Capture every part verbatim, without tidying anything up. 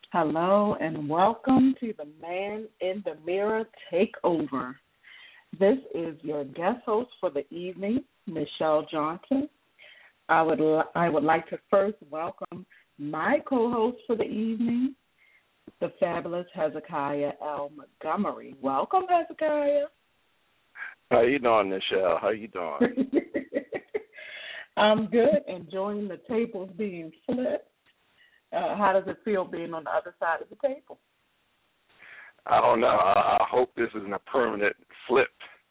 Hello and welcome to the Man in the Mirror Takeover. This is your guest host for the evening, Michelle Johnson. I would I would like to first welcome my co-host for the evening, the fabulous Hezekiah L. Montgomery. Welcome, Hezekiah. How you doing, Michelle? How you doing? I'm good, enjoying the tables being flipped. Uh, how does it feel being on the other side of the table? I don't know. I, I hope this isn't a permanent flip.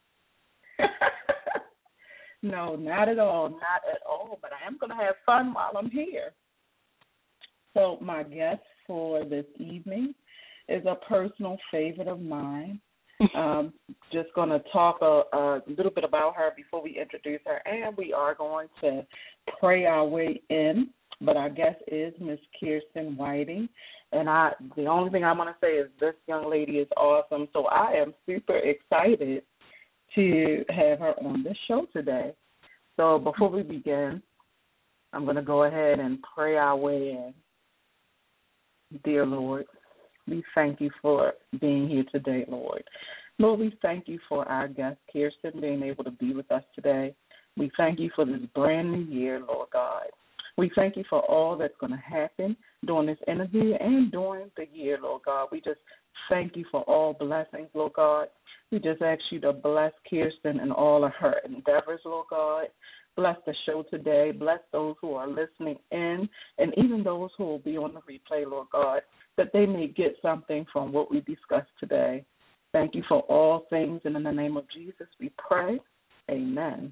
No, not at all, not at all. But I am going to have fun while I'm here. So my guest for this evening is a personal favorite of mine. um, just going to talk a, a little bit about her before we introduce her, and we are going to pray our way in. But our guest is Miss Kirsten Whiting, and I. The only thing I want to say is this young lady is awesome. So I am super excited to have her on this show today. So before we begin, I'm going to go ahead and pray our way in. Dear Lord, we thank you for being here today, Lord. Lord, we thank you for our guest, Kirsten, being able to be with us today. We thank you for this brand new year, Lord God. We thank you for all that's going to happen during this interview and during the year, Lord God. We just thank you for all blessings, Lord God. We just ask you to bless Kirsten and all of her endeavors, Lord God. Bless the show today. Bless those who are listening in and even those who will be on the replay, Lord God, that they may get something from what we discussed today. Thank you for all things, and in the name of Jesus we pray. Amen.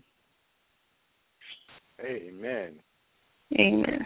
Amen. Amen.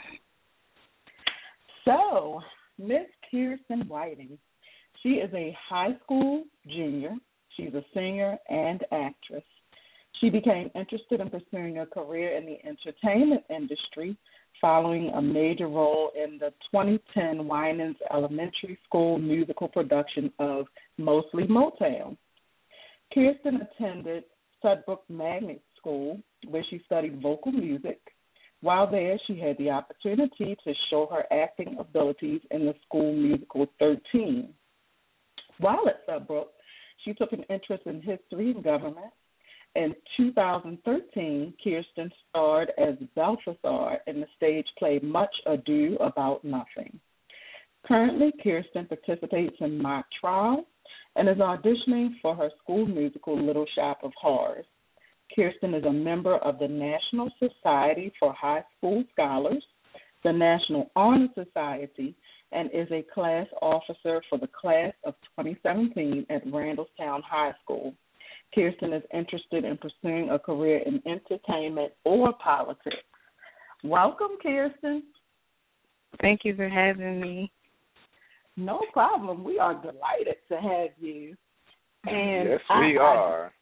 So, Miss Kirsten Whiting, she is a high school junior. She's a singer and actress. She became interested in pursuing a career in the entertainment industry following a major role in the twenty ten Winans Elementary School musical production of Mostly Motown. Kirsten attended Sudbrook Magnet School, where she studied vocal music. While there, she had the opportunity to show her acting abilities in the school musical thirteen. While at Sudbrook, she took an interest in history and government. In two thousand thirteen, Kirsten starred as Balthazar in the stage play Much Ado About Nothing. Currently, Kirsten participates in Mock Trial and is auditioning for her school musical Little Shop of Horrors. Kirsten is a member of the National Society for High School Scholars, the National Honor Society, and is a class officer for the class of twenty seventeen at Randallstown High School. Kirsten is interested in pursuing a career in entertainment or politics. Welcome, Kirsten. Thank you for having me. No problem. We are delighted to have you. And yes, I, we I, are.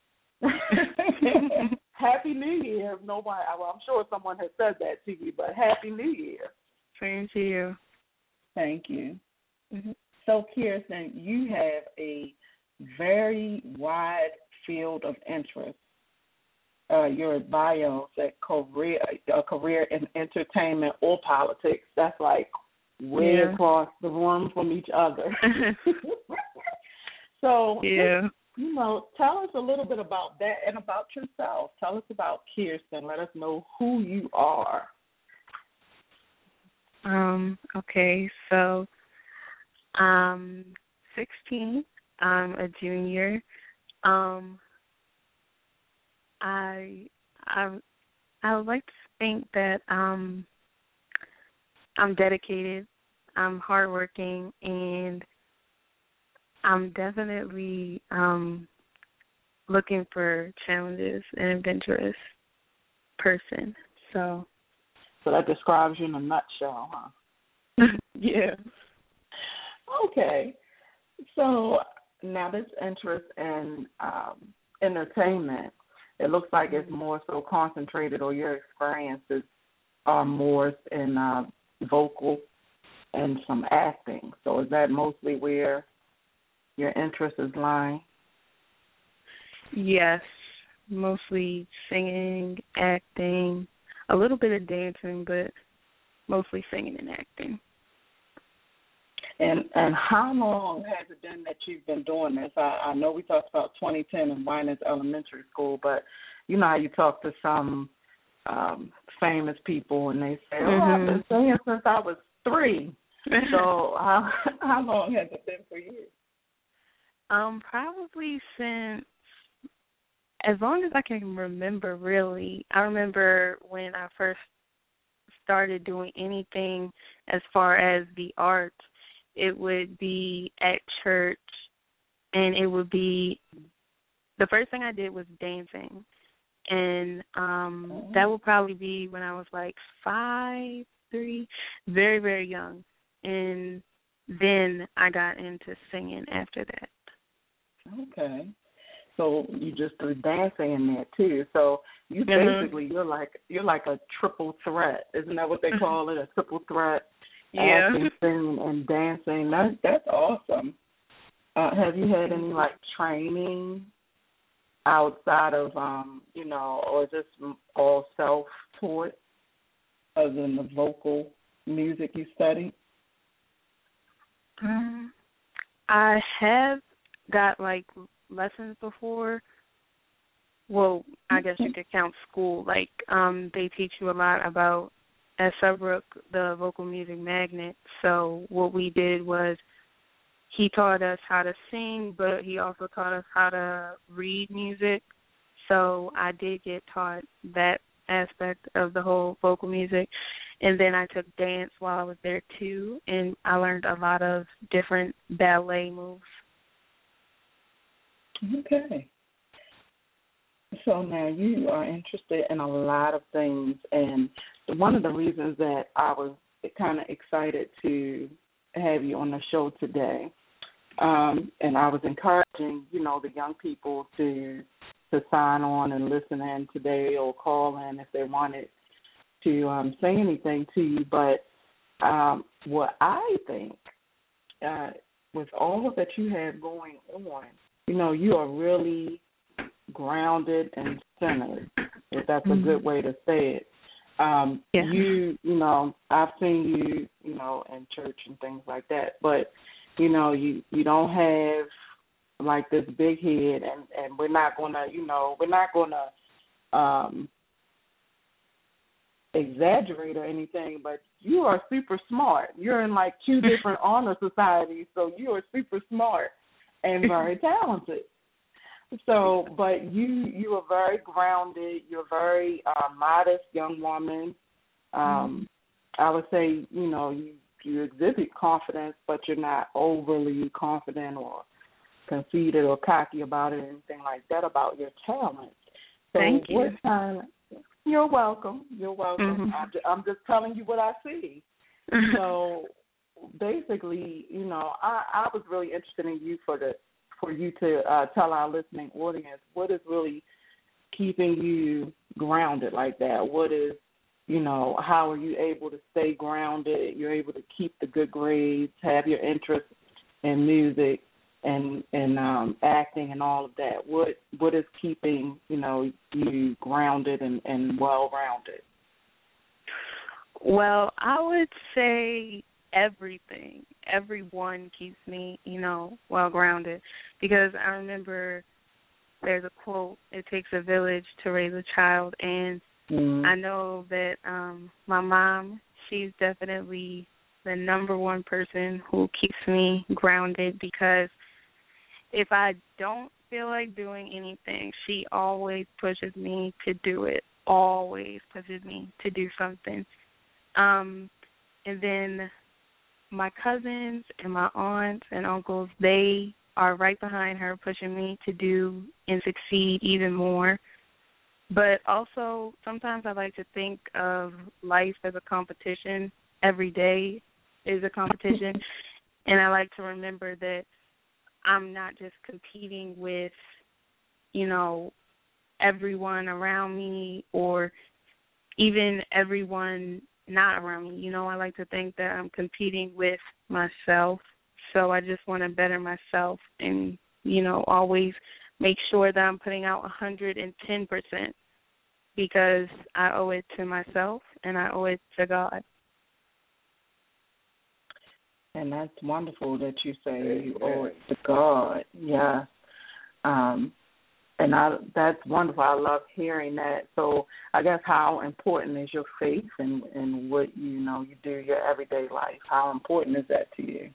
Happy New Year. Nobody, well, I'm sure someone has said that to you, but Happy New Year. Same to you. Thank you. Mm-hmm. So, Kirsten, you have a very wide field of interest. Uh, your bio said career, a career in entertainment or politics. That's like way yeah. across the room from each other. So, yeah. you know, tell us a little bit about that and about yourself. Tell us about Kirsten. Let us know who you are. Um, okay, so I'm sixteen. I'm a junior. Um, I I I would like to think that um I'm dedicated, I'm hardworking, and I'm definitely um looking for challenges and adventurous person. So So that describes you in a nutshell, huh? yeah. Okay. So now this interest in um, entertainment, it looks like it's more so concentrated, or your experiences are more in uh, vocal and some acting. So is that mostly where your interest is lying? Yes, mostly singing, acting, a little bit of dancing, but mostly singing and acting. And and how long has it been that you've been doing this? I, I know we talked about twenty ten in Winans Elementary School, but you know how you talk to some um, famous people and they say, "Oh, Mm-hmm. I've been singing since I was three." So how how long has it been for you? Um, probably since as long as I can remember. Really, I remember when I first started doing anything as far as the arts, it would be at church, and it would be the first thing I did was dancing, and um, Oh. that would probably be when I was like five, three, very very young, and then I got into singing after that. Okay. So you just do dancing in there too. So you Mm-hmm. basically you're like you're like a triple threat. Isn't that what they call it? A triple threat? Yeah. Acting, singing, and dancing. That that's awesome. Uh, have you had any like training outside of um, you know, or just all self taught other than the vocal music you studied? Um, I have got like lessons before. Well, I guess you could count school. Like, um, they teach you a lot about at Subbrook, the vocal music magnet. So what we did was he taught us how to sing, but he also taught us how to read music. So I did get taught that aspect of the whole vocal music. And then I took dance while I was there too, and I learned a lot of different ballet moves. Okay. So now you are interested in a lot of things, and one of the reasons that I was kind of excited to have you on the show today, um, and I was encouraging, you know, the young people to to sign on and listen in today or call in if they wanted to um, say anything to you. But um, what I think, uh, with all that you have going on, you know, you are really grounded and centered, if that's a good way to say it. Um, Yeah. You, you know, I've seen you, you know, in church and things like that, but, you know, you, you don't have like this big head, and, and we're not going to, you know, we're not going to um, exaggerate or anything, but you are super smart. You're in like two different honor societies, so you are super smart and very talented. So, but you you are very grounded. You're a very uh, modest young woman. Um, I would say, you know, you, you exhibit confidence, but you're not overly confident or conceited or cocky about it or anything like that about your talent. So Thank you. what kind? You're welcome. You're welcome. Mm-hmm. I'm, just, I'm just telling you what I see. So basically, you know, I, I was really interested in you for the for you to uh, tell our listening audience what is really keeping you grounded like that. What is, you know, how are you able to stay grounded? You're able to keep the good grades, have your interest in music and and um, acting and all of that. What what is keeping, you know, you grounded and, and well rounded? Well, I would say everything. Everyone keeps me, you know, well grounded, because I remember there's a quote, it takes a village to raise a child, and mm. I know that um my mom, she's definitely the number one person who keeps me grounded, because if I don't feel like doing anything, she always pushes me to do it, always pushes me to do something. Um, and then my cousins and my aunts and uncles, they are right behind her, pushing me to do and succeed even more. But also, sometimes I like to think of life as a competition. Every day is a competition. And I like to remember that I'm not just competing with, you know, everyone around me or even everyone not around me. You know, I like to think that I'm competing with myself. So I just want to better myself and, you know, always make sure that I'm putting out one hundred ten percent, because I owe it to myself and I owe it to God. And that's wonderful that you say Amen. you owe it to God. Yeah. Um, and I, that's wonderful. I love hearing that. So I guess how important is your faith and and what you know you do your everyday life? How important is that to you?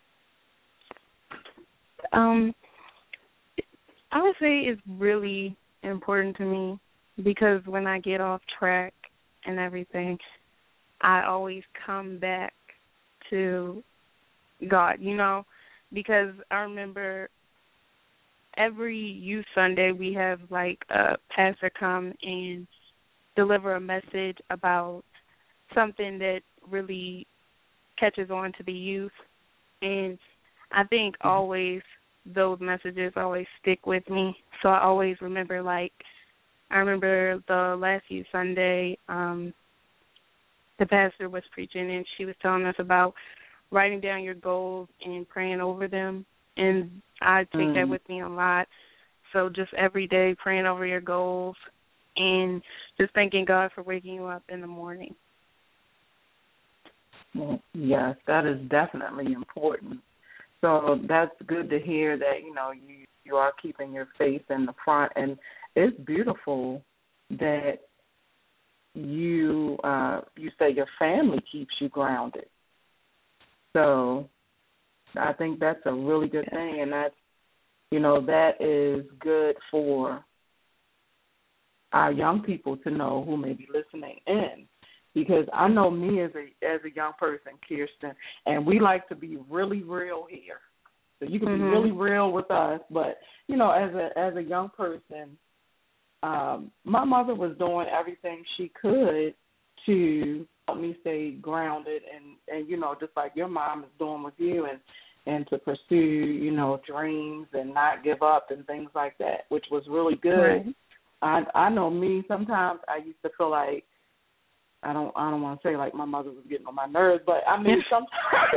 Um, I would say it's really important to me because when I get off track and everything, I always come back to God, you know, because I remember every youth Sunday we have like a pastor come and deliver a message about something that really catches on to the youth. And I think always those messages always stick with me. So I always remember, like, I remember the last youth Sunday, um, the pastor was preaching and she was telling us about writing down your goals and praying over them. And I take mm. that with me a lot. So just every day praying over your goals and just thanking God for waking you up in the morning. Well, yes, that is definitely important. So that's good to hear that, you know, you, you are keeping your faith in the front. And it's beautiful that you uh, you say your family keeps you grounded. So I think that's a really good thing, and that's, you know, that is good for our young people to know who may be listening in. Because I know me as a as a young person, Kirsten, and we like to be really real here. So you can mm-hmm. be really real with us, but you know, as a as a young person, um, my mother was doing everything she could to help me stay grounded, and, and you know, just like your mom is doing with you, and and to pursue, you know, dreams and not give up and things like that, which was really good. Right. I I know me. Sometimes I used to feel like. I don't I don't want to say like my mother was getting on my nerves, but I mean sometimes.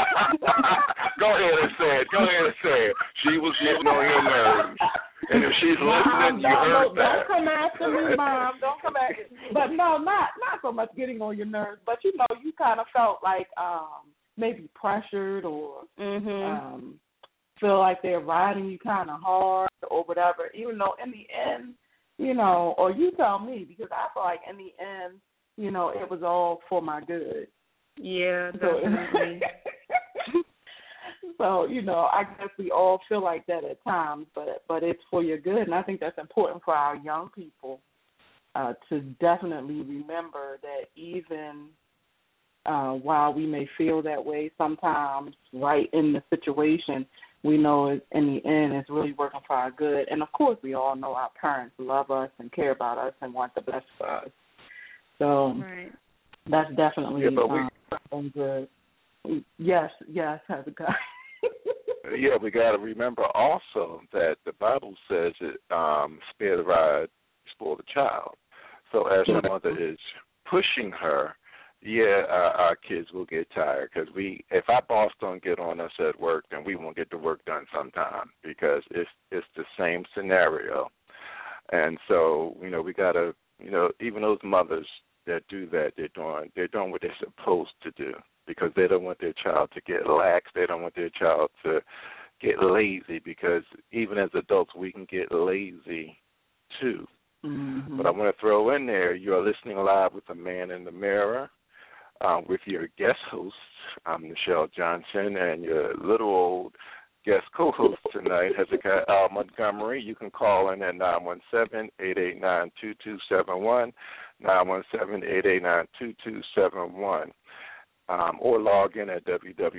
Go ahead and say it. Go ahead and say it. She was getting on your nerves. And if she's listening, Mom, you heard don't, that. Don't come after me, Mom. Don't come after me. But no, not not so much getting on your nerves, but you know, you kind of felt like um, maybe pressured or mm-hmm. um, feel like they're riding you kind of hard or whatever, even though in the end, you know, or you tell me, because I feel like in the end, you know, it was all for my good. Yeah, definitely. So, so, you know, I guess we all feel like that at times, but but it's for your good, and I think that's important for our young people uh, to definitely remember that even uh, while we may feel that way sometimes, right in the situation, we know in the end it's really working for our good. And, of course, we all know our parents love us and care about us and want the best for us. So right. that's definitely yeah, but we, um, good. Yes, yes, Hezekiah. Yeah, we got to remember also that the Bible says that um, spare the rod, spoil the child. So as her mother is pushing her, yeah, our, our kids will get tired because we, if our boss don't get on us at work, then we won't get the work done sometime because it's it's the same scenario. And so, you know, we got to, you know, even those mothers that do that, they're doing they're doing what they're supposed to do because they don't want their child to get lax. They don't want their child to get lazy because even as adults, we can get lazy too. Mm-hmm. But I want to throw in there, you are listening live with The Man in the Mirror uh, with your guest host. I'm Michelle Johnson, and your little old guest co-host tonight, Hezekiah Al Montgomery. You can call in at nine one seven, eight eight nine, two two seven one, nine one seven, eight eight nine, two two seven one, um, or log in at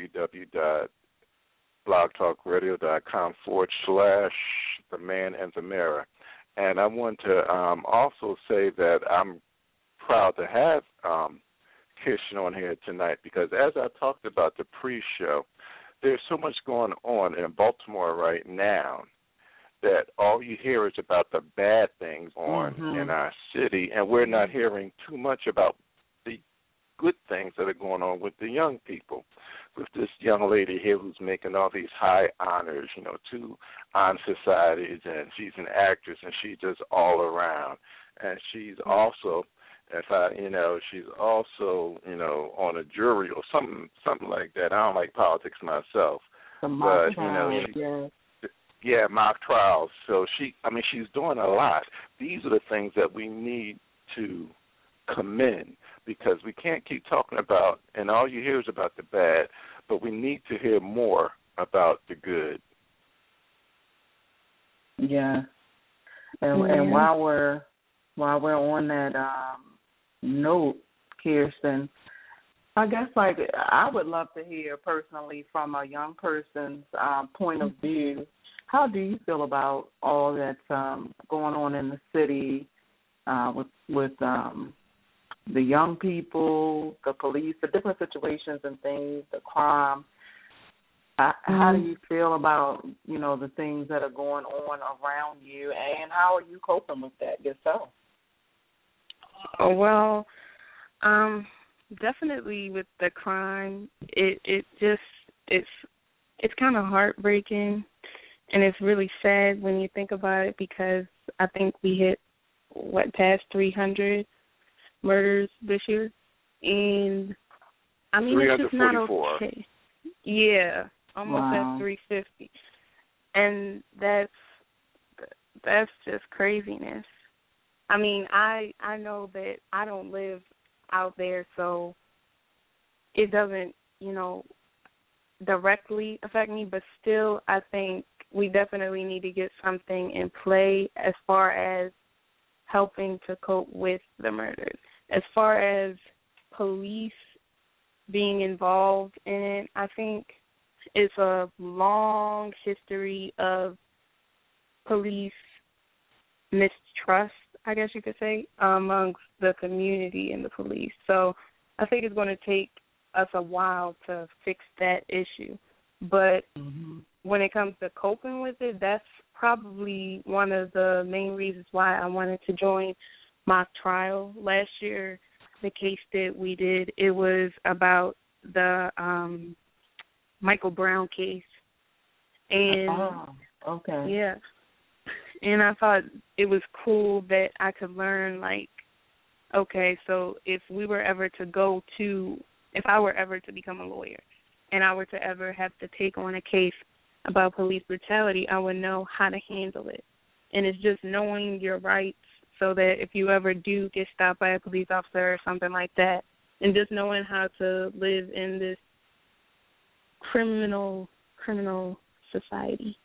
www.blogtalkradio.com forward slash The Man in the Mirror. And I want to um, also say that I'm proud to have um, Kirsten on here tonight because as I talked about the pre-show, there's so much going on in Baltimore right now that all you hear is about the bad things on mm-hmm. in our city, and we're not hearing too much about the good things that are going on with the young people. With this young lady here who's making all these high honors, you know, two honor societies, and she's an actress, and she's just all around. And she's also If I, you know, she's also, you know, on a jury or something, something like that. I don't like politics myself, The mock but you know, trials, she, yeah. yeah, mock trials. So she, I mean, she's doing a lot. These are the things that we need to commend, because we can't keep talking about, and all you hear is about the bad, but we need to hear more about the good. Yeah. And Yeah. and while we're while we're on that um, note, Kirsten, I guess like I would love to hear personally from a young person's um, point of view. How do you feel about all that's um, going on in the city uh, with with um, the young people, the police, the different situations and things, the crime? Uh, Mm-hmm. How do you feel about, you know, the things that are going on around you, and how are you coping with that yourself? Oh, well, um, definitely with the crime, it it just it's it's kind of heartbreaking, and it's really sad when you think about it, because I think we hit what past three hundred murders this year, and I mean it's just not okay. Yeah, almost Wow. at three fifty, and that's that's just craziness. I mean, I I know that I don't live out there, so it doesn't, you know, directly affect me, but still I think we definitely need to get something in play as far as helping to cope with the murders. As far as police being involved in it, I think it's a long history of police mistrust, I guess you could say, amongst the community and the police. So I think it's going to take us a while to fix that issue. But Mm-hmm. when it comes to coping with it, that's probably one of the main reasons why I wanted to join mock trial. Last year, the case that we did, it was about the um, Michael Brown case. And Oh, okay. yeah. And I thought it was cool that I could learn, like, okay, so if we were ever to go to, if I were ever to become a lawyer and I were to ever have to take on a case about police brutality, I would know how to handle it. And it's just knowing your rights so that if you ever do get stopped by a police officer or something like that, and just knowing how to live in this criminal, criminal society.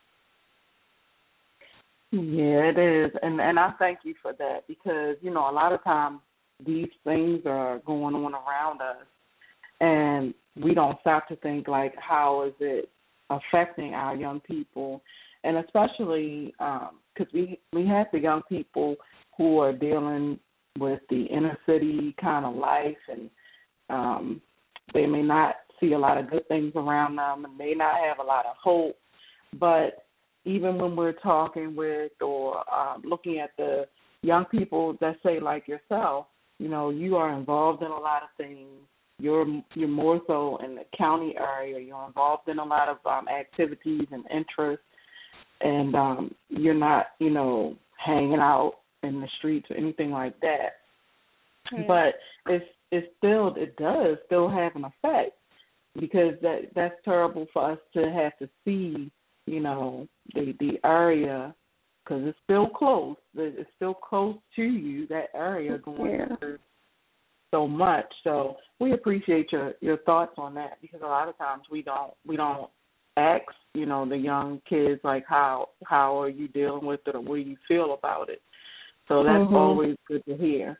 Yeah, it is, and and I thank you for that, because you know a lot of times these things are going on around us, and we don't stop to think like, how is it affecting our young people, and especially because um, we we have the young people who are dealing with the inner city kind of life, and um, they may not see a lot of good things around them, and may not have a lot of hope, but even when we're talking with or um, looking at the young people that say like yourself, you know, you are involved in a lot of things. You're you're more so in the county area. You're involved in a lot of um, activities and interests, and um, you're not, you know, hanging out in the streets or anything like that. Mm. But it's it's still it does still have an effect, because that that's terrible for us to have to see, you know, the the area, because it's still close. It's still close to you, that area, going yeah. through so much. So we appreciate your, your thoughts on that, because a lot of times we don't we don't ask, you know, the young kids like how how are you dealing with it, or what do you feel about it. So that's mm-hmm. always good to hear.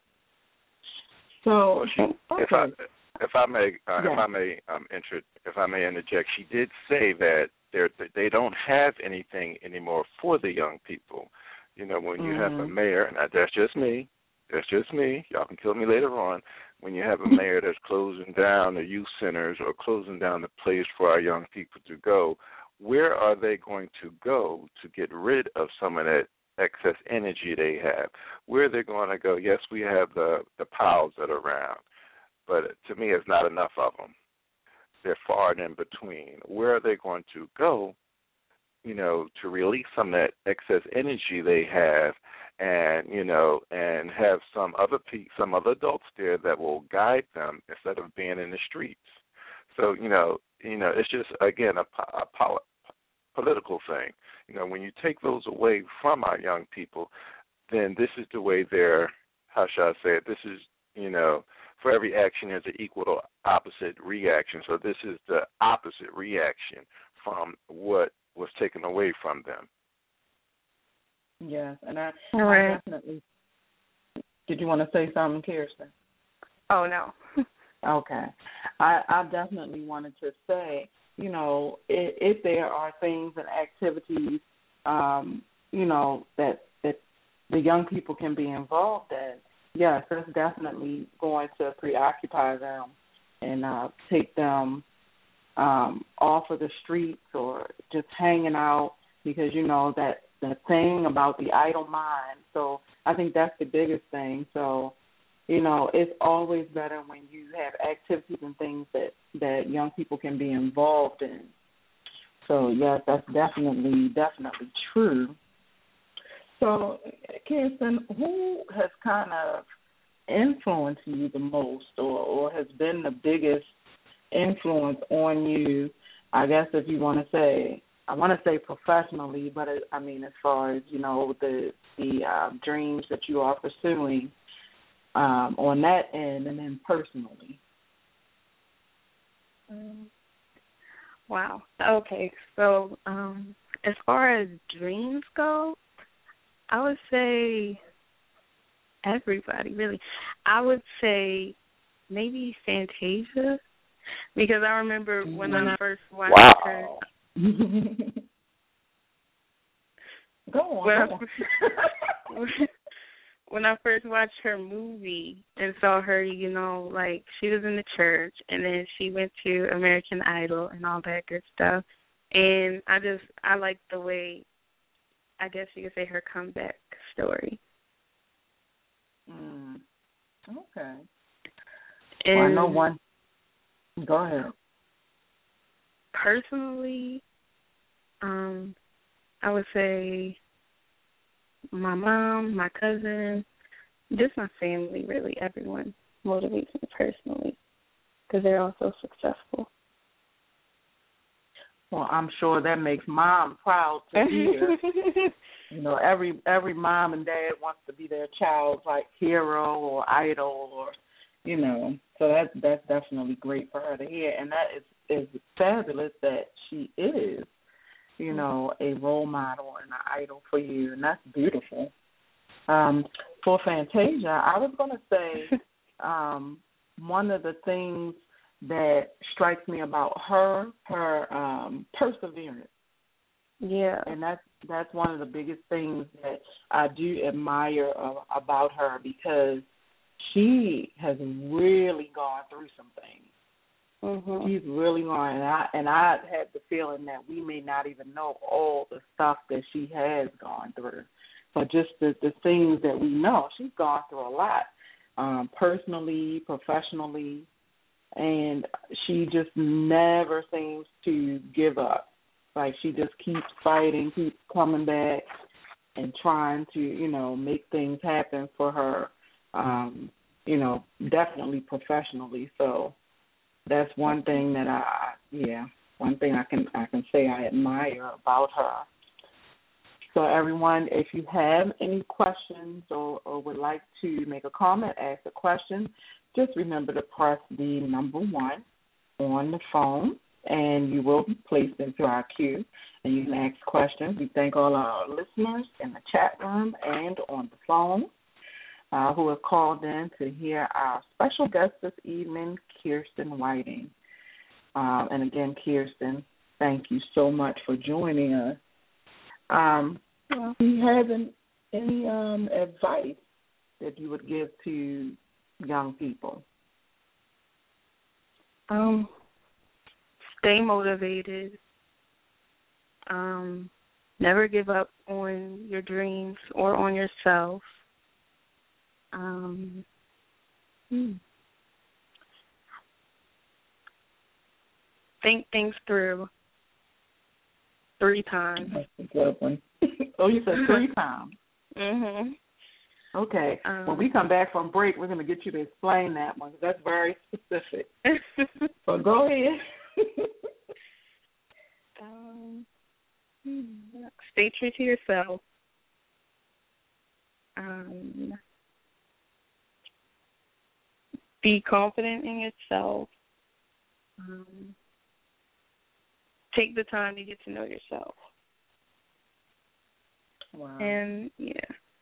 So well, she, okay. if I if I may uh, yeah. if I may um, inter, if I may interject, she did say that They're, they don't have anything anymore for the young people. You know, when you mm-hmm. have a mayor, and that's just me, that's just me, y'all can kill me later on, when you have a mayor that's closing down the youth centers or closing down the place for our young people to go, where are they going to go to get rid of some of that excess energy they have? Where are they going to go? Yes, we have the, the piles that are around, but to me it's not enough of them. They're far and in between. Where are they going to go, you know, to release some of that excess energy they have and you know, and have some other pe- some other adults there that will guide them instead of being in the streets. So you know, you know, it's just again a, po- a pol- political thing. You know, when you take those away from our young people, then this is the way they're. How shall I say it? This is, you know, for every action there's an equal to opposite reaction. So this is the opposite reaction from what was taken away from them. Yes, and I, right. I definitely. Did you want to say something, Kirsten? Oh no. Okay, I, I definitely wanted to say, you know, if, if there are things and activities, um, you know, that that the young people can be involved in, yes, that's definitely going to preoccupy them and uh, take them um, off of the streets or just hanging out, because you know that the thing about the idle mind. So I think that's the biggest thing. So, you know, it's always better when you have activities and things that, that young people can be involved in. So, yes, that's definitely, definitely true. So, Kirsten, who has kind of influenced you the most, or, or has been the biggest influence on you, I guess if you want to say, I want to say professionally, but it, I mean as far as, you know, the, the uh, dreams that you are pursuing, Um, on that end, and then personally. Um, wow. Okay. So um, as far as dreams go, I would say everybody, really. I would say maybe Fantasia, because I remember when mm-hmm. I first watched wow. her. Go on. When, go I, on. when I first watched her movie and saw her, you know, like she was in the church and then she went to American Idol and all that good stuff. And I just, I like the way, I guess you could say, her comeback story. Mm. Okay. And well, I know one. Go ahead. Personally, um, I would say my mom, my cousin, just my family, really, everyone motivates me personally because they're all so successful. Well, I'm sure that makes mom proud to hear. You know, every every mom and dad wants to be their child's like hero or idol, or you know. So that's that's definitely great for her to hear, and that is is fabulous that she is, you know, a role model and an idol for you, and that's beautiful. Um, for Fantasia, I was going to say um, one of the things that strikes me about her, her um, perseverance. Yeah. And that's, that's one of the biggest things that I do admire uh, about her, because she has really gone through some things. Mm-hmm. She's really gone, and I, and I had the feeling that we may not even know all the stuff that she has gone through. But just the, the things that we know, she's gone through a lot, um, personally, professionally, and she just never seems to give up. Like, she just keeps fighting, keeps coming back and trying to, you know, make things happen for her, um, you know, definitely professionally. So that's one thing that I, yeah, one thing I can I can say I admire about her. So everyone, if you have any questions or, or would like to make a comment, ask a question, just remember to press the number one on the phone, and you will be placed into our queue, and you can ask questions. We thank all our listeners in the chat room and on the phone uh, who have called in to hear our special guest this evening, Kirsten Whiting. Um, and again, Kirsten, thank you so much for joining us. Um, do you have any, any um, advice that you would give to young people? Um, stay motivated. Um, never give up on your dreams or on yourself. Um, hmm. Think things through three times. That's a good one. Oh, you said three times. Mhm. Okay. Um, when we come back from break, we're going to get you to explain that one, 'cause that's very specific. But go ahead. um, stay true to yourself. Um, be confident in yourself. Um, take the time to get to know yourself. Wow. And, yeah.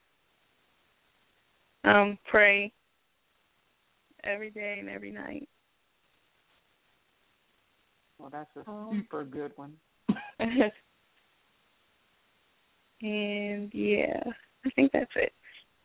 Um, pray every day and every night. Well, that's a um, super good one. And, yeah, I think that's it.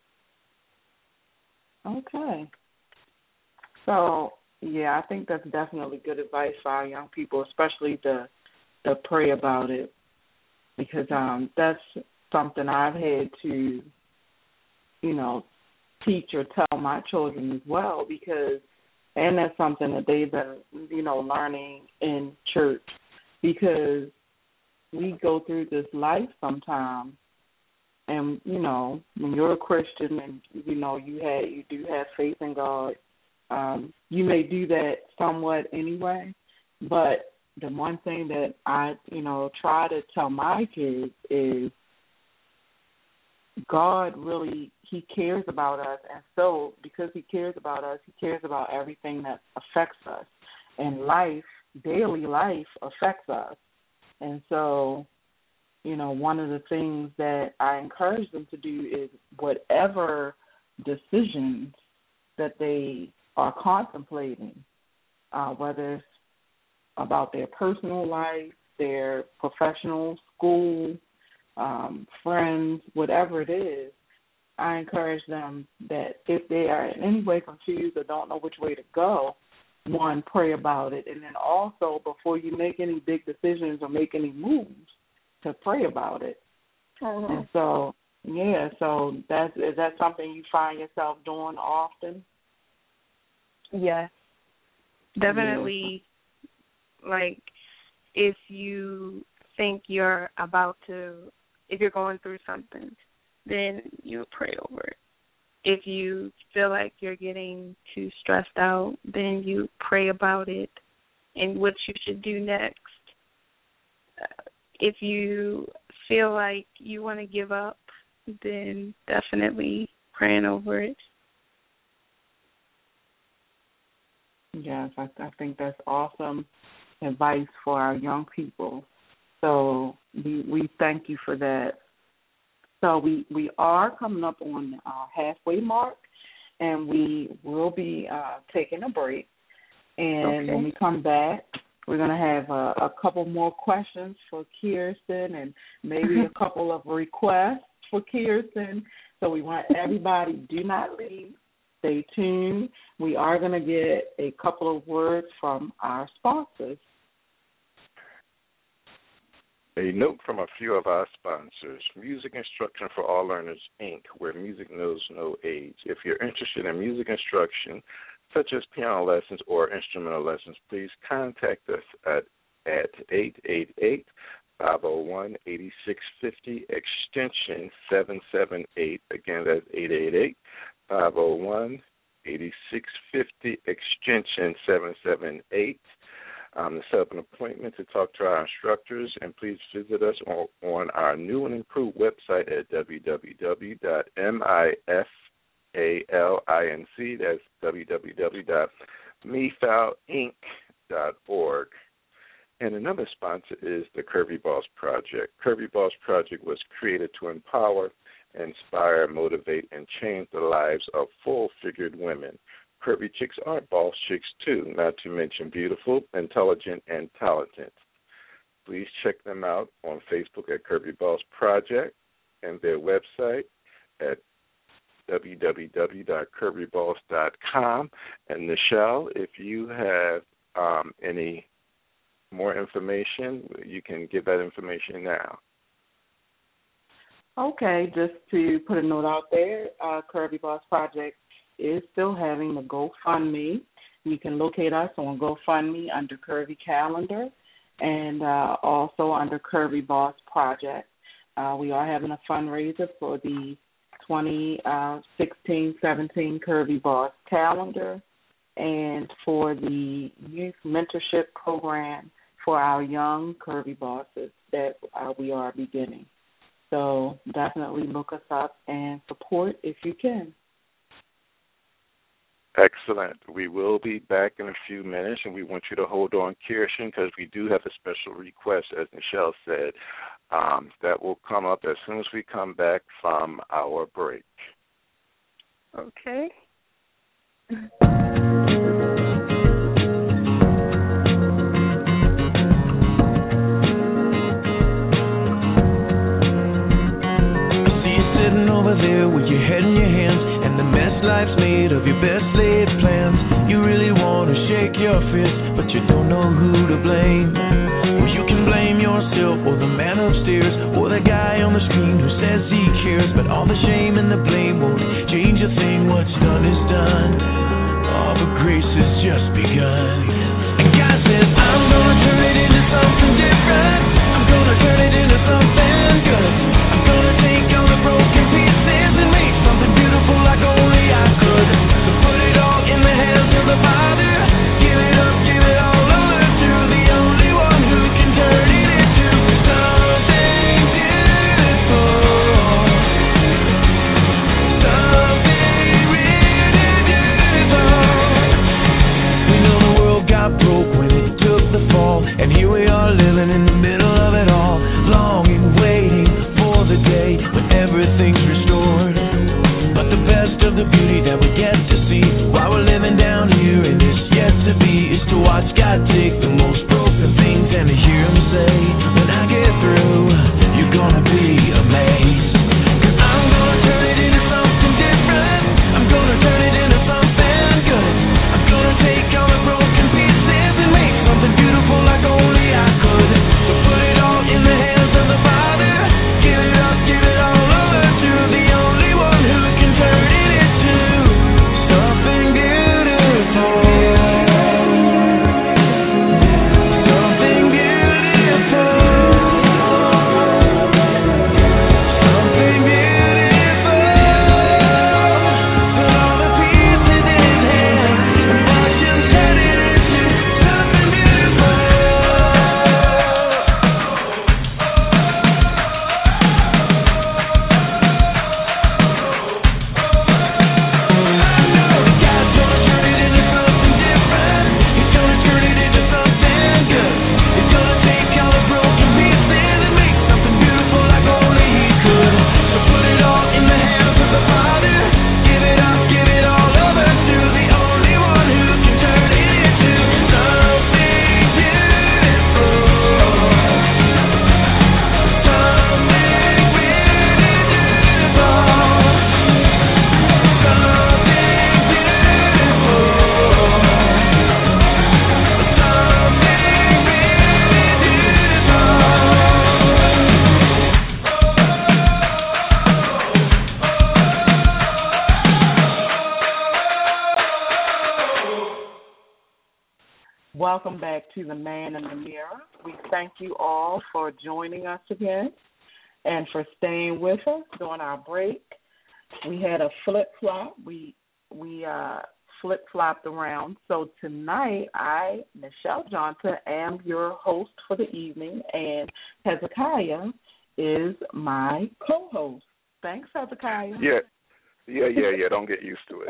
Okay. So, yeah, I think that's definitely good advice for our young people, especially to, to pray about it, because um, that's something I've had to, you know, teach or tell my children as well, because, and that's something that they've been, you know, learning in church, because we go through this life sometimes, and, you know, when you're a Christian and, you know, you had, you do have faith in God, um, you may do that somewhat anyway, but the one thing that I, you know, try to tell my kids is God really, he cares about us, and so because he cares about us, he cares about everything that affects us, and life, daily life affects us. And so, you know, one of the things that I encourage them to do is whatever decisions that they are contemplating, uh, whether it's about their personal life, their professional, school, um, friends, whatever it is, I encourage them that if they are in any way confused or don't know which way to go, one, pray about it. And then also, before you make any big decisions or make any moves, to pray about it. Uh-huh. And so, yeah, so that's, is that something you find yourself doing often? Yes. Definitely, yeah. Like, if you think you're about to, if you're going through something, then you pray over it. If you feel like you're getting too stressed out, then you pray about it and what you should do next. Uh, if you feel like you want to give up, then definitely praying over it. Yes, I, I think that's awesome advice for our young people. So we we thank you for that. So we, we are coming up on our halfway mark, and we will be uh, taking a break. And okay. when we come back, we're going to have a, a couple more questions for Kirsten and maybe a couple of requests for Kirsten. So we want everybody, do not leave. Stay tuned. We are going to get a couple of words from our sponsors. A note from a few of our sponsors, Music Instruction for All Learners, Incorporated, where music knows no age. If you're interested in music instruction, such as piano lessons or instrumental lessons, please contact us at, at eight eight eight, five oh one, eight six five oh, extension seven seven eight. Again, that's eight eight eight, five oh one, eight six five oh, extension seven seven eight. Um, to set up an appointment to talk to our instructors, and please visit us on, on our new and improved website at w w w dot mifallinc, that's w w w dot mifal inc dot org. And another sponsor is the Curvy Boss Project. Curvy Boss Project was created to empower, inspire, motivate, and change the lives of full-figured women. Curvy chicks are boss chicks, too, not to mention beautiful, intelligent, and talented. Please check them out on Facebook at Curvy Boss Project and their website at w w w dot curvy boss dot com. And, Nichelle, if you have um, any more information, you can give that information now. Okay, just to put a note out there, uh, Curvy Boss Project is still having the GoFundMe. You can locate us on GoFundMe under Curvy Calendar and uh, also under Curvy Boss Project. Uh, we are having a fundraiser for the twenty sixteen seventeen Curvy Boss calendar and for the youth mentorship program for our young Curvy Bosses that uh, we are beginning. So definitely look us up and support if you can. Excellent. We will be back in a few minutes, and we want you to hold on, Kirsten, because we do have a special request, as Nichelle said, um, that will come up as soon as we come back from our break. Okay. Over there with your head in your hands and the mess life's made of your best laid plans. You really want to shake your fist, but you don't know who to blame. Well, you can blame yourself or the man upstairs or the guy on the screen who says he cares, but all the shame and the blame won't change a thing. What's done is done. All the grace has just begun. And God says, I'm gonna turn it into something different. I'm gonna turn it into something good. I'm gonna take all the broken pieces and make something beautiful like only I could. So put it all in the hands of the Father. Give it up, give it all over to the only one who can turn it into something beautiful. Something really beautiful. We know the world got broke when it took the fall, and here we are living in the middle of it all, longing, waiting for the day when everything's restored. But the best of the beauty that we get to see while we're living down here and it's yet to be is to watch God take the most broken things and to hear Him say, when I get through, you're gonna be amazed. 'Cause I'm gonna turn it into something different. I'm gonna turn it into something good. I'm gonna take all the broken pieces and make something beautiful like only I could. So put it all in the hands of the Father. Give it up, give it all over to the only one who can turn it into something beautiful. Something beautiful. Something beautiful. Put all the pieces in His hand and watch Him turn it into something beautiful. God's gonna turn it into something different. He's gonna turn it into something good. He's gonna take all the broken pieces and make something beautiful like only He could. So put it all in the hands of the Father. Give it up, give it all over to the only one who can turn it into something beautiful. Something really beautiful. Welcome back to The Man in the Mirror. We thank you all for joining us again and for staying with us during our break. We had a flip-flop. We we uh, flip-flopped around. So tonight, I, Nichelle Johnson, am your host for the evening, and Hezekiah is my co-host. Thanks, Hezekiah. Yeah, yeah, yeah, yeah. Don't get used to it.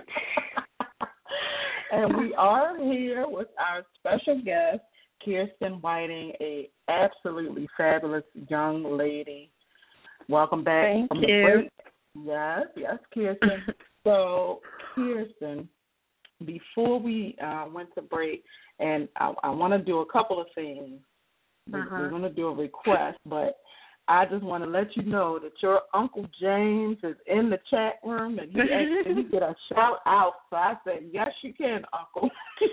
And we are here with our special guest, Kirsten Whiting, a absolutely fabulous young lady. Welcome back Thank from you. the break. Yes, yes, Kirsten. So, Kirsten, before we uh, went to break, and I, I want to do a couple of things. Uh-huh. We're going to do a request, but I just want to let you know that your Uncle James is in the chat room, and he asked me to get a shout out. So I said, yes, you can, Uncle.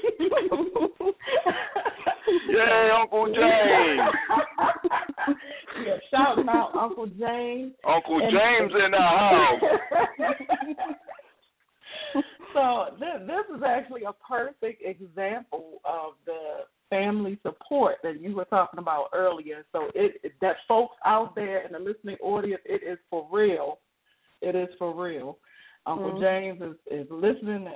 Yay, Uncle James. Yeah, shouting out Uncle James. Uncle And- James in the house. So this, this is actually a perfect example of the family support that you were talking about earlier. So it, it that folks out there in the listening audience, it is for real. It is for real. Uncle Mm-hmm. James is, is listening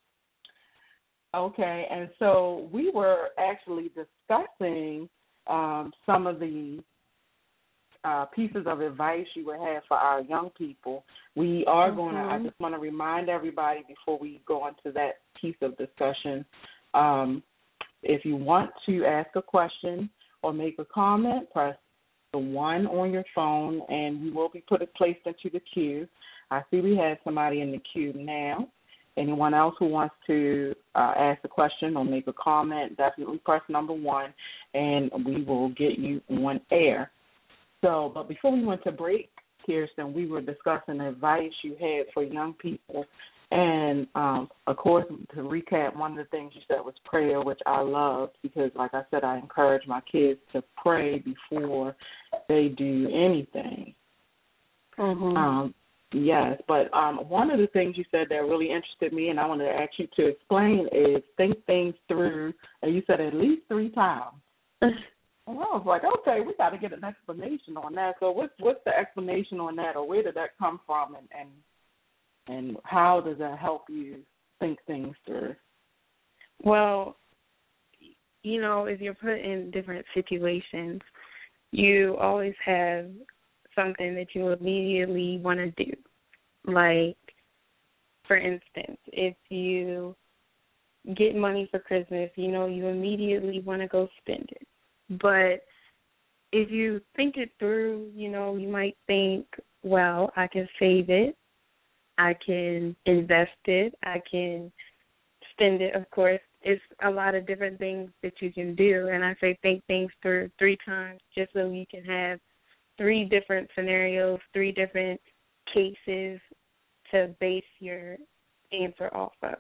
in. Okay, and so we were actually discussing um, some of the uh, pieces of advice you would have for our young people. We are Mm-hmm. going to, I just want to remind everybody before we go into that piece of discussion, um, if you want to ask a question or make a comment, press the one on your phone, and you will be put placed into the queue. I see we have somebody in the queue now. Anyone else who wants to uh, ask a question or make a comment, definitely press number one, and we will get you on air. So, but before we went to break, Kirsten, we were discussing advice you had for young people. And, um, of course, to recap, one of the things you said was prayer, which I love because, like I said, I encourage my kids to pray before they do anything. Mm-hmm. Um, yes, but um, one of the things you said that really interested me, and I wanted to ask you to explain, is think things through, and you said at least three times. And I was like, okay, we got to get an explanation on that. So what's, what's the explanation on that, or where did that come from, and, and And how does that help you think things through? Well, you know, if you're put in different situations, you always have something that you immediately want to do. Like, for instance, if you get money for Christmas, you know, you immediately want to go spend it. But if you think it through, you know, you might think, well, I can save it. I can invest it. I can spend it. Of course, it's a lot of different things that you can do. And I say think things through three times just so you can have three different scenarios, three different cases to base your answer off of.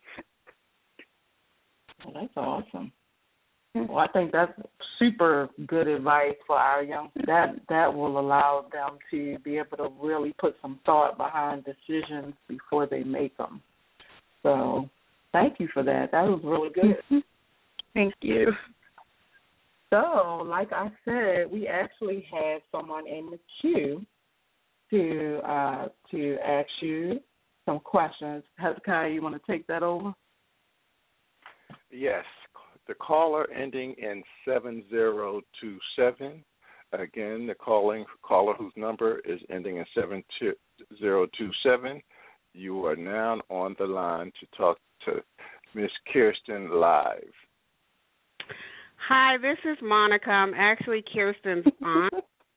Well, that's awesome. Well, I think that's super good advice for our young. That that will allow them to be able to really put some thought behind decisions before they make them. So, thank you for that. That was really good. Thank you. So, like I said, we actually have someone in the queue to uh, to ask you some questions. Hezekiah, you want to take that over? Yes. The caller ending in seven zero two seven. Again, the calling caller whose number is ending in seven zero two seven. You are now on the line to talk to Miss Kirsten live. Hi, this is Monica. I'm actually Kirsten's aunt.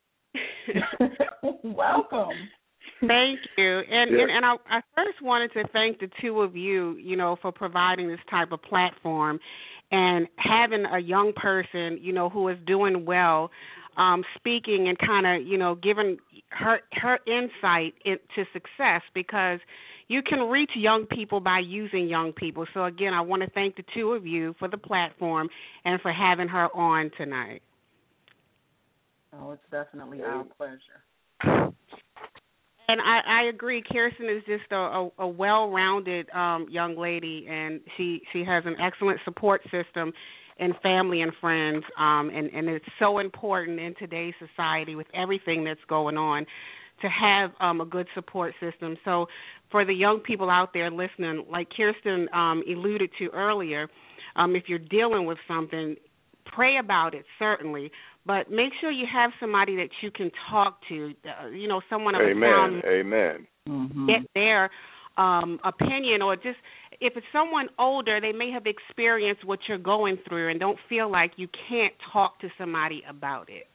Welcome. Thank you. And Yeah. and, and I, I first wanted to thank the two of you, you know, for providing this type of platform and having a young person, you know, who is doing well, um, speaking and kind of, you know, giving her her insight into success, because you can reach young people by using young people. So, again, I want to thank the two of you for the platform and for having her on tonight. Oh, it's definitely our pleasure. And I, I agree. Kirsten is just a, a, a well-rounded um, young lady, and she, she has an excellent support system in family and friends, um, and, and it's so important in today's society with everything that's going on to have um, a good support system. So for the young people out there listening, like Kirsten um, alluded to earlier, um, if you're dealing with something, pray about it, certainly, but make sure you have somebody that you can talk to, uh, you know, someone of Amen. a sound, Amen. Mm-hmm. get their um, opinion, or just if it's someone older, they may have experienced what you're going through and don't feel like you can't talk to somebody about it.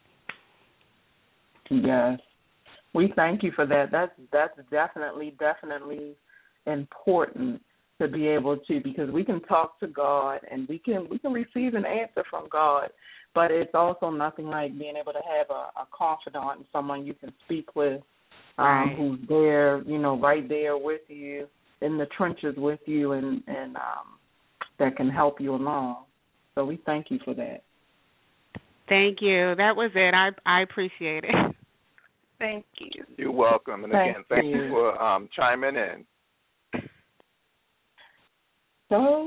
Yes. We thank you for that. That's that's definitely, definitely important to be able to, because we can talk to God and we can we can receive an answer from God, but it's also nothing like being able to have a, a confidant and someone you can speak with, um, Right. who's there, you know, right there with you in the trenches with you, and and um, that can help you along. So we thank you for that. Thank you. That was it. I I appreciate it. Thank you. You're welcome. And Thank again, thank you. you for um, chiming in. So,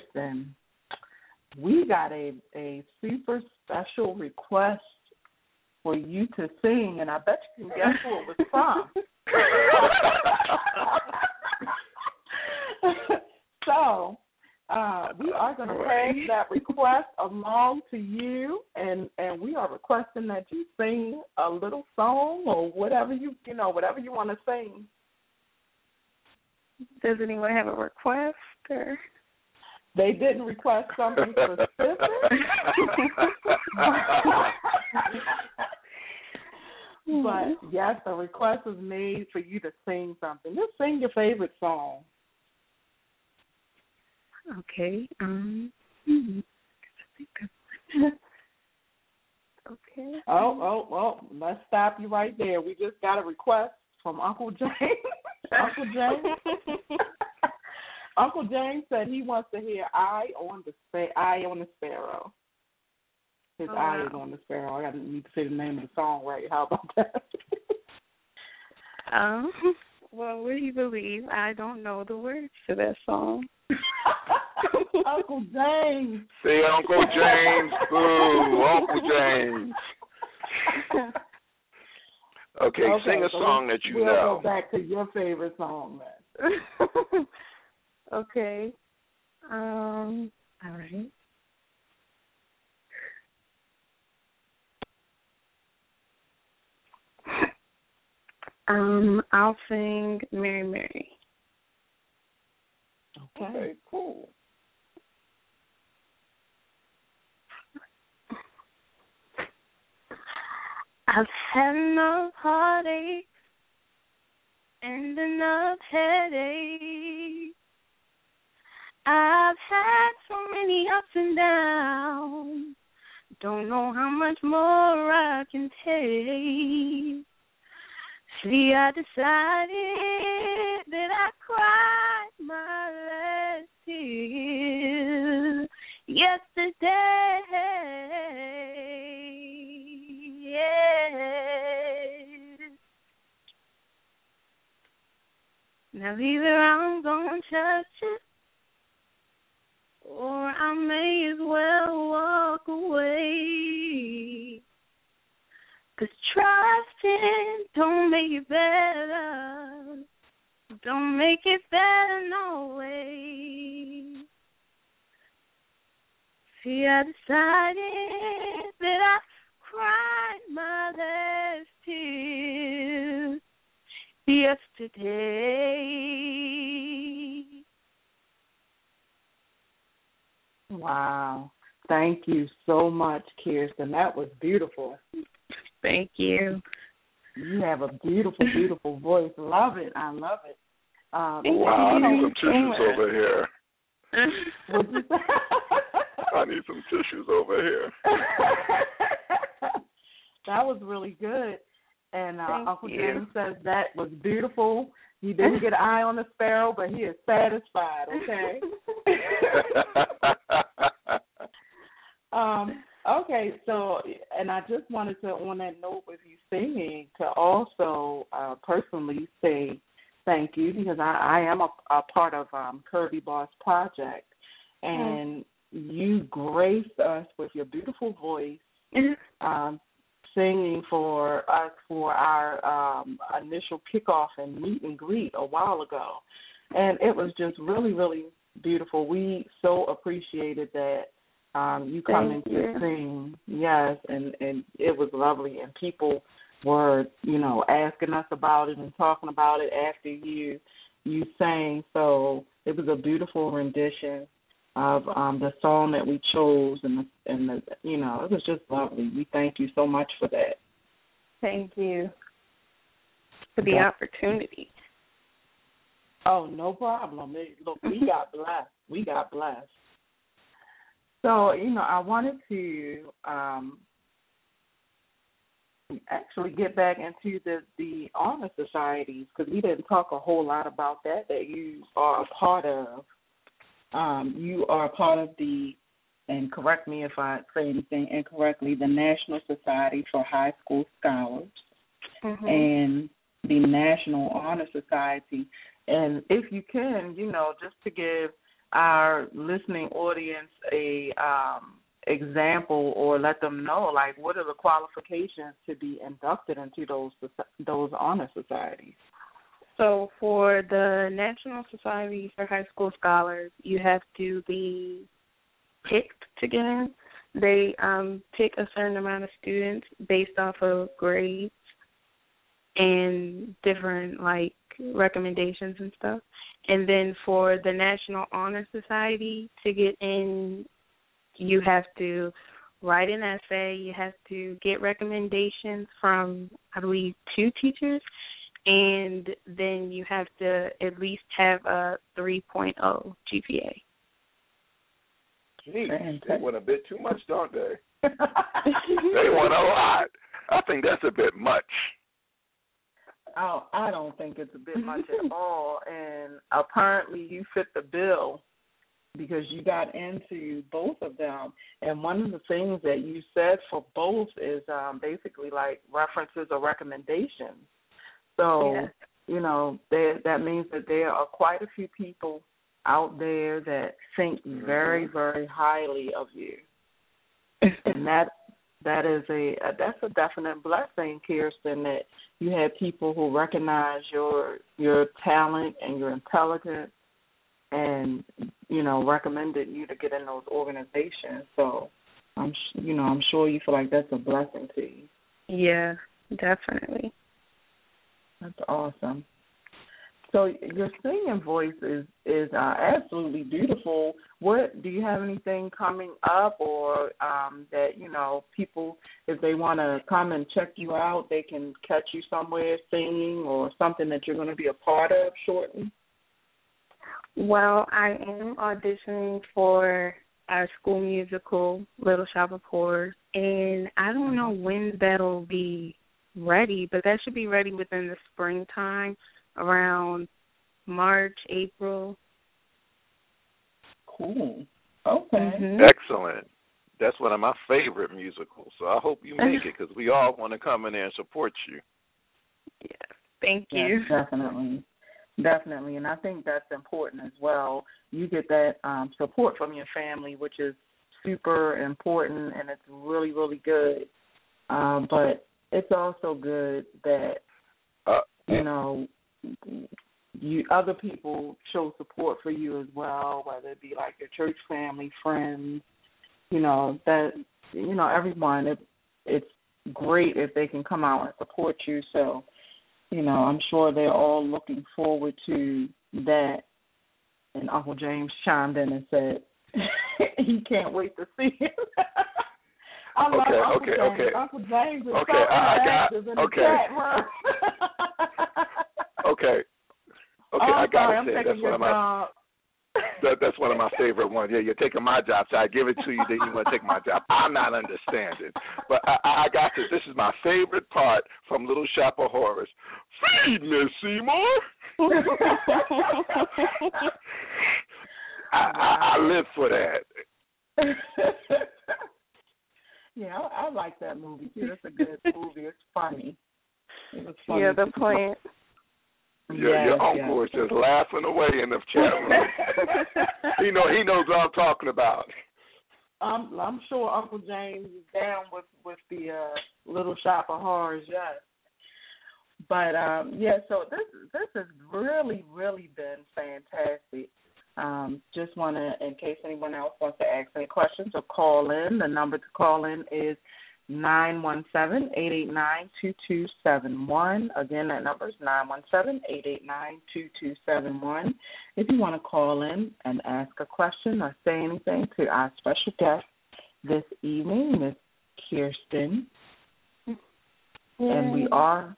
Kirsten, we got a, a super special request for you to sing, and I bet you can guess who it was from. So uh, we are going to pass that request along to you, and, and we are requesting that you sing a little song or whatever you you know whatever you want to sing. Does anyone have a request? Or? They didn't request something specific. But yes, the request was made for you to sing something. Just sing your favorite song. Okay. Um. Okay. Oh, oh, oh! Let's stop you right there. We just got a request from Uncle James. Uncle James. Uncle James said he wants to hear "Eye on the Sp- Eye on the Sparrow." His oh, eye wow. is on the sparrow. I got to need to say the name of the song right. How about that? Um. Well, what do you believe? I don't know the words to that song. Uncle James. Say Uncle James. Boo, Uncle James. Okay, okay, sing a so song we, that you we'll know. We'll go back to your favorite song, man. Okay. Um. All right. Um. I'll sing "Mary, Mary." Okay. Okay, cool. I've had enough heartache and enough headache. I've had so many ups and downs. Don't know how much more I can take. See, I decided that I cried my last tears yesterday. Yes. Now either I'm gonna touch it, or I may as well walk away. 'Cause trusting don't make it better, don't make it better no way. See, I decided that I cried my last tears yesterday. Wow. Thank you so much, Kirsten. That was beautiful. Thank you. You have a beautiful, beautiful voice. Love it. I love it. Um, wow, I need some tissues over here. What'd you say? I need some tissues over here. That was really good. And uh, Uncle you. James says that was beautiful. He didn't get an eye on the sparrow, but he is satisfied, okay? um, okay, so, and I just wanted to, on that note with you singing, to also uh, personally say thank you, because I, I am a, a part of um, Kirby Boss Project, and mm-hmm. you graced us with your beautiful voice, mm-hmm. um, singing for us for our um, initial kickoff and meet and greet a while ago. And it was just really, really beautiful. We so appreciated that um, you coming to sing. Yes, and, and it was lovely. And people were, you know, asking us about it and talking about it after you you sang. So it was a beautiful rendition of um, the song that we chose, and the, and the, you know, it was just lovely. We thank you so much for that. Thank you for the yeah. opportunity. Oh, no problem. Look, we got blessed. We got blessed. So, you know, I wanted to um, actually get back into the, the honor societies, because we didn't talk a whole lot about that, that you are a part of. Um, you are a part of the, and correct me if I say anything incorrectly, the National Society for High School Scholars, mm-hmm. and the National Honor Society. And if you can, you know, just to give our listening audience a um, example or let them know, like, what are the qualifications to be inducted into those those honor societies? So for the National Society for High School Scholars, you have to be picked to get in. They um, pick a certain amount of students based off of grades and different, like, recommendations and stuff. And then for the National Honor Society, to get in, you have to write an essay. You have to get recommendations from, I believe, two teachers. And then you have to at least have a three point oh G P A. Gee, they want a bit too much, don't they? They want a lot. I think that's a bit much. Oh, I don't think it's a bit much at all. And apparently you fit the bill because you got into both of them. And one of the things that you said for both is um, basically like references or recommendations. So, yeah. you know, there, that means that there are quite a few people out there that think very, very highly of you. And that that is a, a that's a definite blessing, Kirsten, that you had people who recognize your your talent and your intelligence and, you know, recommended you to get in those organizations. So, I'm you know, I'm sure you feel like that's a blessing to you. Yeah, definitely. That's awesome. So your singing voice is is uh, absolutely beautiful. What do you have anything coming up, or um, that you know people, if they want to come and check you out, they can catch you somewhere singing, or something that you're going to be a part of shortly? Well, I am auditioning for our school musical, Little Shop of Horrors, and I don't know when that'll be ready, but that should be ready within the springtime, around March, April. Cool. Okay. Mm-hmm. Excellent. That's one of my favorite musicals, so I hope you make it because we all want to come in there and support you. Yes, thank you. Yes, definitely. Definitely, and I think that's important as well. You get that um, support from your family, which is super important, and it's really, really good. Um, but it's also good that, uh, you know, you other people show support for you as well, whether it be like your church family, friends, you know, that, you know, everyone. It, it's great if they can come out and support you. So, you know, I'm sure they're all looking forward to that. And Uncle James chimed in and said he can't wait to see it. I love okay, Uncle okay, James. okay. Uncle James is okay, so I, I active got, in okay. the chat room. okay. Okay, oh, I got sorry, to I'm say taking that's your one of my job. that, that's one of my favorite ones. Yeah, you're taking my job, so I give it to you, then you want to take my job. I'm not understanding. But I, I got this. This is my favorite part from Little Shop of Horrors. Feed Miss Seymour. I, I, I live for that. Yeah, I, I like that movie too. It's a good movie. It's funny. It was funny. Yeah, the plant. Your, yes, your uncle yes. is just laughing away in the chat room. he know he knows what I'm talking about. I'm I'm sure Uncle James is down with with the uh, Little Shop of Horrors. Yes. But um, yeah, so this this has really really been fantastic. Um, just want to, in case anyone else wants to ask any questions or call in, the number to call in is nine one seven, eight eight nine, two two seven one. Again, that number is nine one seven, eight eight nine, two two seven one. If you want to call in and ask a question or say anything to our special guest this evening, Miss Kirsten, yeah. and we are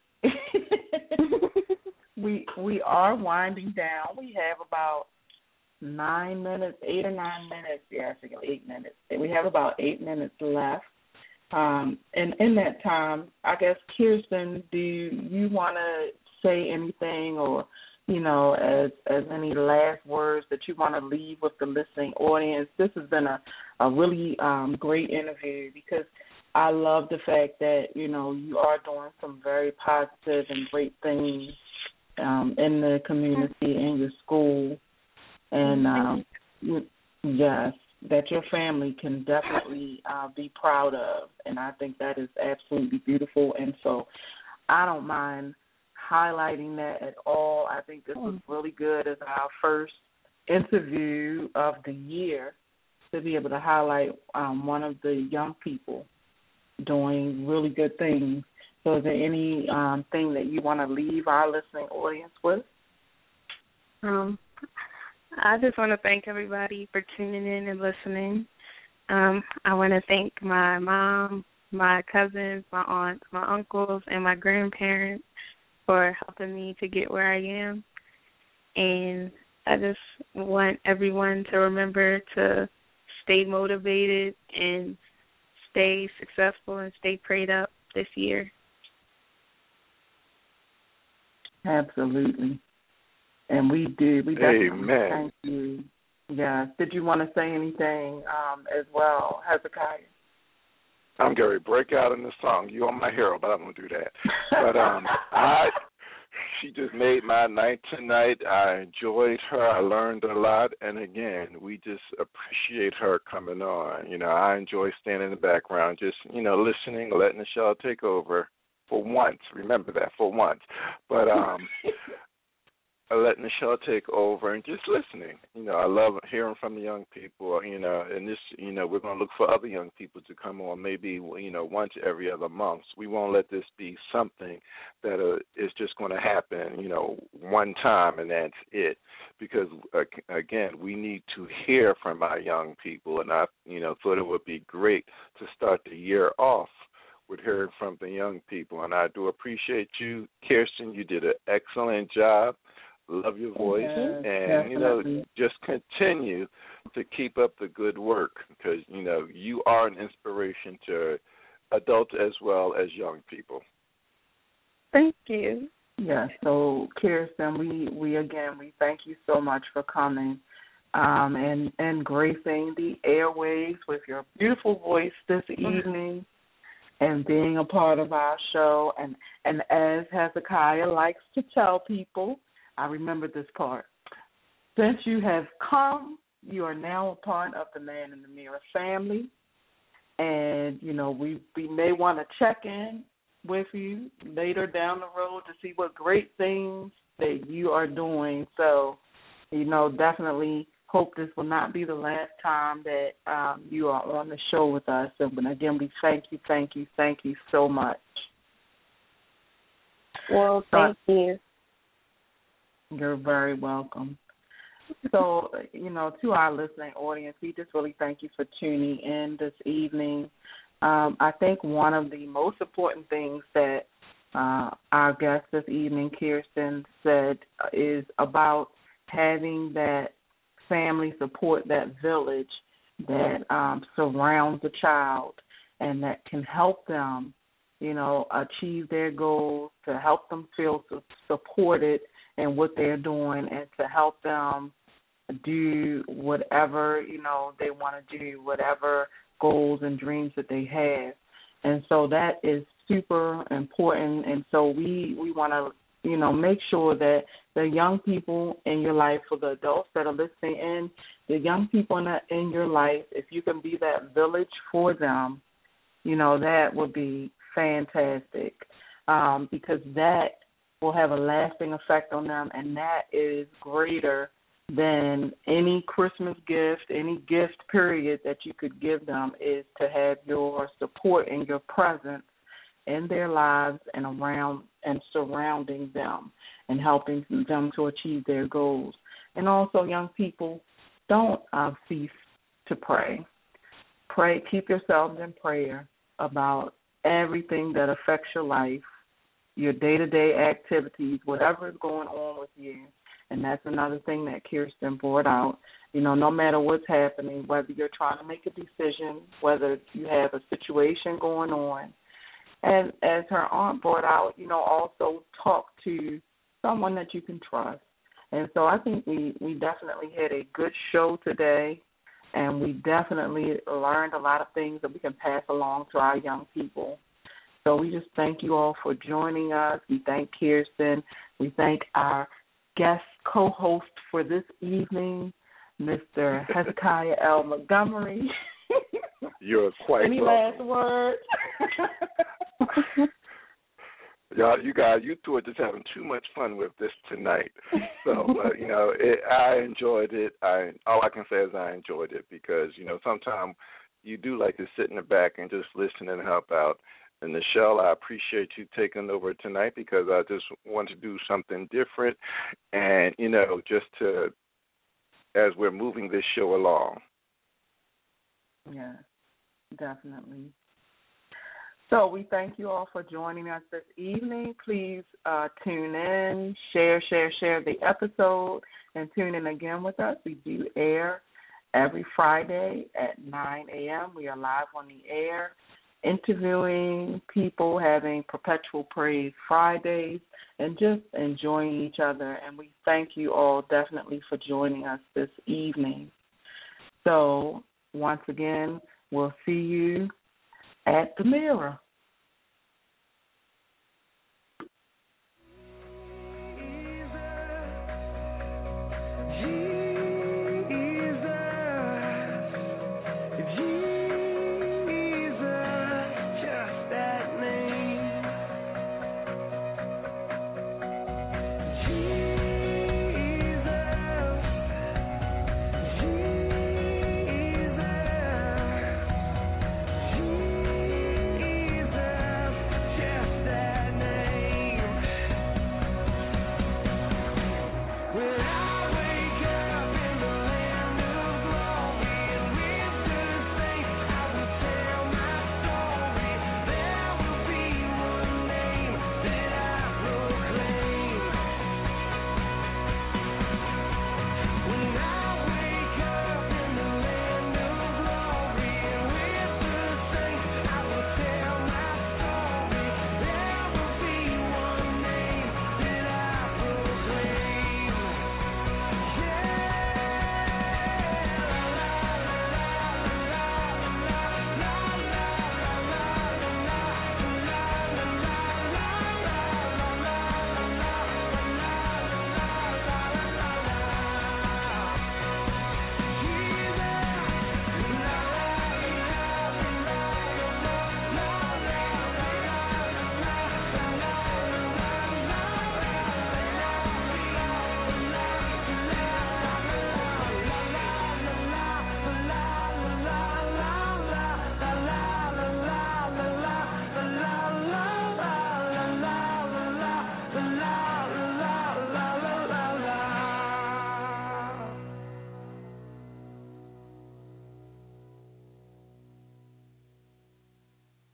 we we are winding down. We have about nine minutes, eight or nine minutes. Yeah, I think eight minutes. We have about eight minutes left. Um, and in that time, I guess, Kirsten, do you want to say anything or, you know, as as any last words that you want to leave with the listening audience? This has been a, a really um, great interview because I love the fact that, you know, you are doing some very positive and great things um, in the community, in your school. And, um, you, yes, that your family can definitely uh, be proud of, and I think that is absolutely beautiful. And so I don't mind highlighting that at all. I think this was really good as our first interview of the year to be able to highlight um, one of the young people doing really good things. So is there any um, thing that you want to leave our listening audience with? Um, I just want to thank everybody for tuning in and listening. Um, I want to thank my mom, my cousins, my aunts, my uncles, and my grandparents for helping me to get where I am. And I just want everyone to remember to stay motivated and stay successful and stay prayed up this year. Absolutely. And we do. We definitely Amen. Thank you. Yeah. Did you want to say anything um, as well, Hezekiah? I'm Gary. Break out in the song. You are my hero, but I won't do that. But um, I, she just made my night tonight. I enjoyed her. I learned a lot, and again, we just appreciate her coming on. You know, I enjoy standing in the background, just you know, listening, letting the show take over for once. Remember that for once. But um. letting the show take over and just listening. You know, I love hearing from the young people, you know, and this, you know, we're going to look for other young people to come on maybe, you know, once every other month. We won't let this be something that uh, is just going to happen, you know, one time and that's it. Because, uh, again, we need to hear from our young people, and I, you know, thought it would be great to start the year off with hearing from the young people. And I do appreciate you, Kirsten. You did an excellent job. Love your voice, yes, and, definitely. you know, just continue to keep up the good work because, you know, you are an inspiration to adults as well as young people. Thank you. Yeah, so, Kirsten, we, we again, we thank you so much for coming um, and, and gracing the airwaves with your beautiful voice this evening and being a part of our show. And, and as Hezekiah likes to tell people, I remember this part. Since you have come, you are now a part of the Man in the Mirror family. And, you know, we, we may want to check in with you later down the road to see what great things that you are doing. So, you know, definitely hope this will not be the last time that um, you are on the show with us. And again, we thank you, thank you, thank you so much. Well, thank uh, you. You're very welcome. So, you know, to our listening audience, we just really thank you for tuning in this evening. Um, I think one of the most important things that uh, our guest this evening, Kirsten, said is about having that family support, that village that um, surrounds the child and that can help them, you know, achieve their goals, to help them feel supported in what they're doing and to help them do whatever, you know, they want to do, whatever goals and dreams that they have. And so that is super important. And so we, we want to, you know, make sure that the young people in your life, for the adults that are listening in, the young people in, the, in your life, if you can be that village for them, you know, that would be fantastic um, because that will have a lasting effect on them, and that is greater than any Christmas gift, any gift period that you could give them, is to have your support and your presence in their lives and around and surrounding them and helping them to achieve their goals. And also, young people, don't uh, cease to pray. Pray, keep yourselves in prayer about everything that affects your life, your day-to-day activities, whatever is going on with you. And that's another thing that Kirsten brought out. You know, no matter what's happening, whether you're trying to make a decision, whether you have a situation going on. And as her aunt brought out, you know, also talk to someone that you can trust. And so I think we, we definitely had a good show today, and we definitely learned a lot of things that we can pass along to our young people. So we just thank you all for joining us. We thank Kirsten. We thank our guest co-host for this evening, Mister Hezekiah L. Montgomery. You're quite Any welcome. last words? Y'all, you guys, you two are just having too much fun with this tonight. So, uh, you know, it, I enjoyed it. I all I can say is I enjoyed it because, you know, sometimes you do like to sit in the back and just listen and help out. And Nichelle, I appreciate you taking over tonight because I just want to do something different and, you know, just to, as we're moving this show along. Yeah, definitely. So we thank you all for joining us this evening. Please uh, tune in, share, share, share the episode, and tune in again with us. We do air every Friday at nine a.m. We are live on the air, interviewing people, having Perpetual Praise Fridays, and just enjoying each other. And we thank you all definitely for joining us this evening. So once again, we'll see you at the mirror.